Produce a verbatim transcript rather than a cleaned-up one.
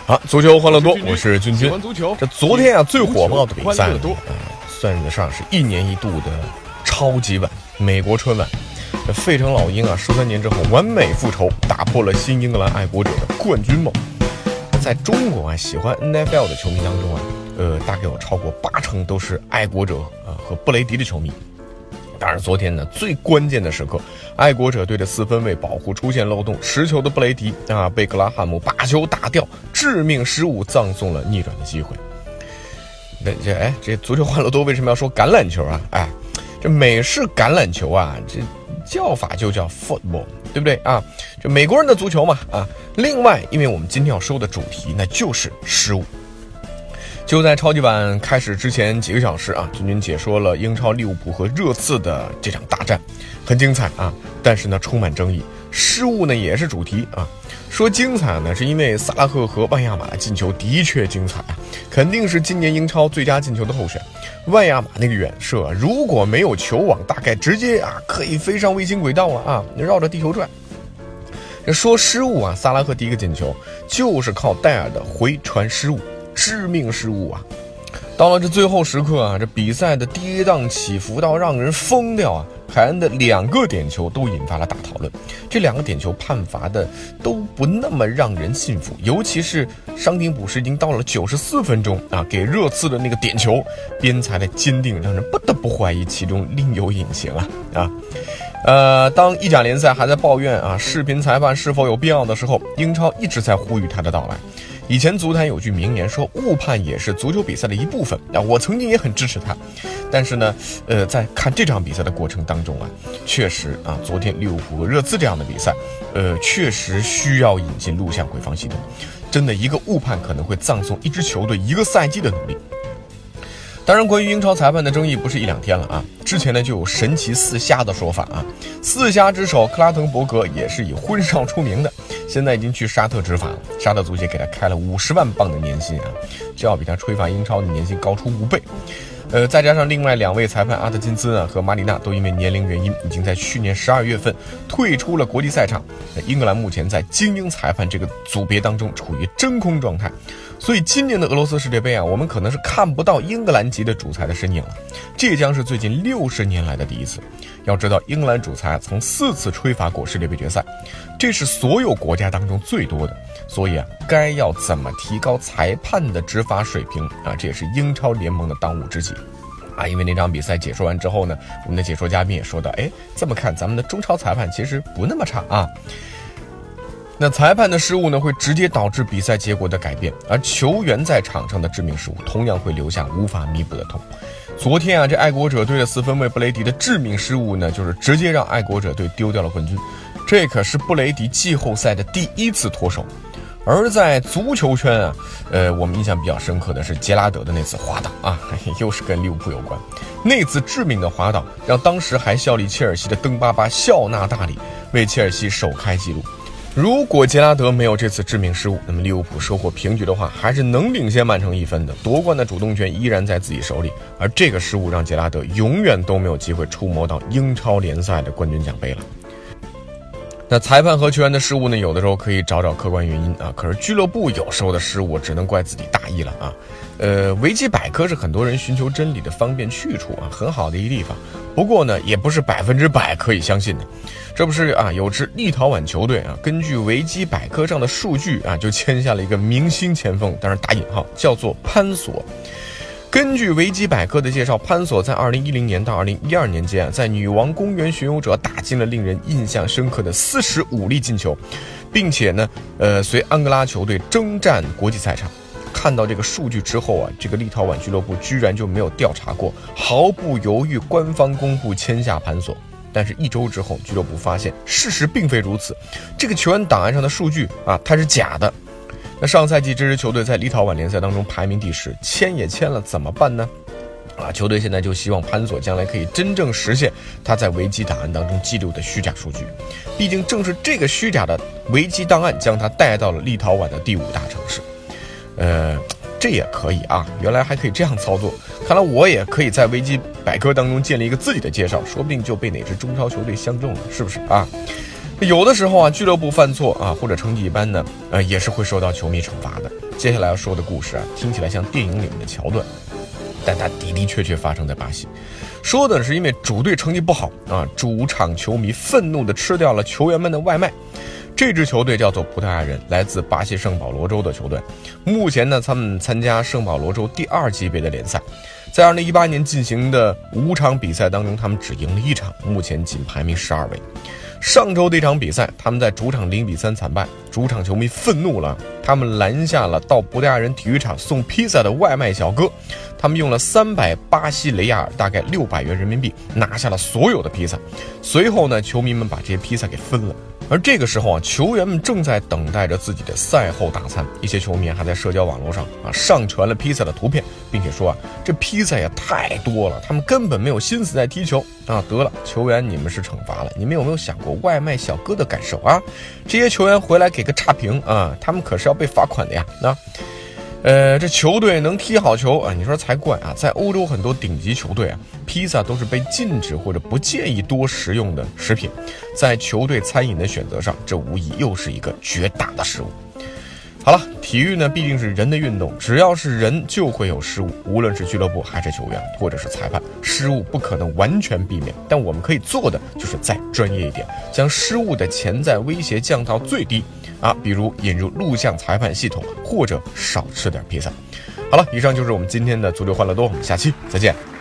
好，足球欢乐多，我是君君。 足球这昨天啊最火爆的比赛呢，呃，算得上是一年一度的超级碗——美国春晚。这费城老鹰啊，十三年之后完美复仇，打破了新英格兰爱国者的冠军梦。在中国啊，喜欢 N F L 的球迷当中啊，呃，大概有超过八成都是爱国者啊和布雷迪的球迷。当然，昨天呢最关键的时刻，爱国者队的四分卫保护出现漏洞，持球的布雷迪啊被格拉汉姆把球打掉，致命失误葬送了逆转的机会。那这哎，这足球欢乐多为什么要说橄榄球啊？哎，这美式橄榄球啊，这叫法就叫 football， 对不对啊？这美国人的足球嘛啊。另外，因为我们今天要说的主题那就是失误。就在超级碗开始之前几个小时啊，君君解说了英超利物浦和热刺的这场大战，很精彩啊，但是呢充满争议，失误呢也是主题啊。说精彩呢，是因为萨拉赫和万亚马的进球的确精彩啊，肯定是今年英超最佳进球的候选。万亚马那个远射啊，如果没有球网，大概直接啊可以飞上卫星轨道了啊，绕着地球转。说失误啊，萨拉赫第一个进球就是靠戴尔的回传失误。致命失误啊！到了这最后时刻啊，这比赛的跌宕起伏到让人疯掉啊！凯恩的两个点球都引发了大讨论，这两个点球判罚的都不那么让人信服，尤其是伤停补时已经到了九十四分钟啊，给热刺的那个点球，边裁的坚定让人不得不怀疑其中另有隐情啊啊！呃，当意甲联赛还在抱怨啊视频裁判是否有必要的时候，英超一直在呼吁他的到来。以前足坛有句名言说，误判也是足球比赛的一部分啊，我曾经也很支持他，但是呢，呃，在看这场比赛的过程当中啊，确实啊，昨天利物浦和热刺这样的比赛，呃，确实需要引进录像回放系统，真的一个误判可能会葬送一支球队一个赛季的努力。当然，关于英超裁判的争议不是一两天了啊，之前呢就有神奇四瞎的说法啊，四瞎之首克拉滕伯格也是以婚少出名的，现在已经去沙特执法了，沙特足协给他开了五十万镑的年薪啊，这要比他吹罚英超的年薪高出五倍。呃，再加上另外两位裁判阿特金斯啊和马里纳都因为年龄原因已经在去年十二月份退出了国际赛场，英格兰目前在精英裁判这个组别当中处于真空状态，所以今年的俄罗斯世界杯啊，我们可能是看不到英格兰籍的主裁的身影了，这将是最近六十年来的第一次。要知道，英格兰主裁曾四次吹罚过世界杯决赛，这是所有国家当中最多的。所以啊，该要怎么提高裁判的执法水平啊？这也是英超联盟的当务之急啊！因为那场比赛解说完之后呢，我们的解说嘉宾也说到，哎，这么看咱们的中超裁判其实不那么差啊。那裁判的失误呢，会直接导致比赛结果的改变，而球员在场上的致命失误同样会留下无法弥补的痛。昨天啊，这爱国者队的四分卫布雷迪的致命失误呢，就是直接让爱国者队丢掉了冠军。这可是布雷迪季后赛的第一次脱手。而在足球圈啊，呃，我们印象比较深刻的是杰拉德的那次滑倒啊，又是跟利物浦有关。那次致命的滑倒，让当时还效力切尔西的登巴巴笑纳大礼，为切尔西首开纪录。如果杰拉德没有这次致命失误，那么利物浦收获平局的话，还是能领先曼城一分的，夺冠的主动权依然在自己手里。而这个失误让杰拉德永远都没有机会触摸到英超联赛的冠军奖杯了。那裁判和球员的失误呢，有的时候可以找找客观原因啊，可是俱乐部有时候的失误只能怪自己大意了啊。呃，维基百科是很多人寻求真理的方便去处啊，很好的一个地方。不过呢，也不是百分之百可以相信的。这不是啊，有支立陶宛球队啊，根据维基百科上的数据啊，就签下了一个明星前锋，当然打引号，叫做潘索。根据维基百科的介绍，潘索在二零一零年到二零一二年间啊，在女王公园巡游者打进了令人印象深刻的四十五粒进球，并且呢，呃，随安哥拉球队征战国际赛场。看到这个数据之后啊，这个立陶宛俱乐部居然就没有调查过，毫不犹豫官方公布签下潘索。但是一周之后，俱乐部发现事实并非如此，这个球员档案上的数据啊，它是假的。那上赛季这支球队在立陶宛联赛当中排名第十，签也签了，怎么办呢？啊，球队现在就希望潘索将来可以真正实现他在维基档案当中记录的虚假数据，毕竟正是这个虚假的维基档案将他带到了立陶宛的第五大城市。呃，这也可以啊，原来还可以这样操作，看来我也可以在维基百科当中建立一个自己的介绍，说不定就被哪支中超球队相中了，是不是啊？有的时候啊，俱乐部犯错啊，或者成绩一般呢，呃，也是会受到球迷惩罚的。 接下来要说的故事啊，听起来像电影里面的桥段，但它的的确确发生在巴西。说的是因为主队成绩不好啊，主场球迷愤怒地吃掉了球员们的外卖。这支球队叫做葡萄牙人，来自巴西圣保罗州的球队。目前呢，他们参加圣保罗州第二级别的联赛。在二零一八年进行的五场比赛当中，他们只赢了一场，目前仅排名十二位。上周的一场比赛，他们在主场零比三惨败，主场球迷愤怒了，他们拦下了到葡萄牙人体育场送披萨的外卖小哥，他们用了三百巴西雷亚尔，大概六百元人民币，拿下了所有的披萨。随后呢，球迷们把这些披萨给分了。而这个时候啊，球员们正在等待着自己的赛后大餐，一些球迷还在社交网络上啊上传了披萨的图片，并且说啊，这披萨也太多了，他们根本没有心思在踢球啊！得了，球员你们是惩罚了，你们有没有想过外卖小哥的感受啊？这些球员回来给个差评啊，他们可是要被罚款的呀！那。呃，这球队能踢好球啊，你说才怪啊！在欧洲很多顶级球队啊，披萨都是被禁止或者不建议多食用的食品。在球队餐饮的选择上，这无疑又是一个绝大的失误。好了，体育呢毕竟是人的运动，只要是人就会有失误，无论是俱乐部还是球员或者是裁判，失误不可能完全避免，但我们可以做的就是再专业一点，将失误的潜在威胁降到最低啊，比如引入录像裁判系统，或者少吃点披萨。好了，以上就是我们今天的足球欢乐多，我们下期再见。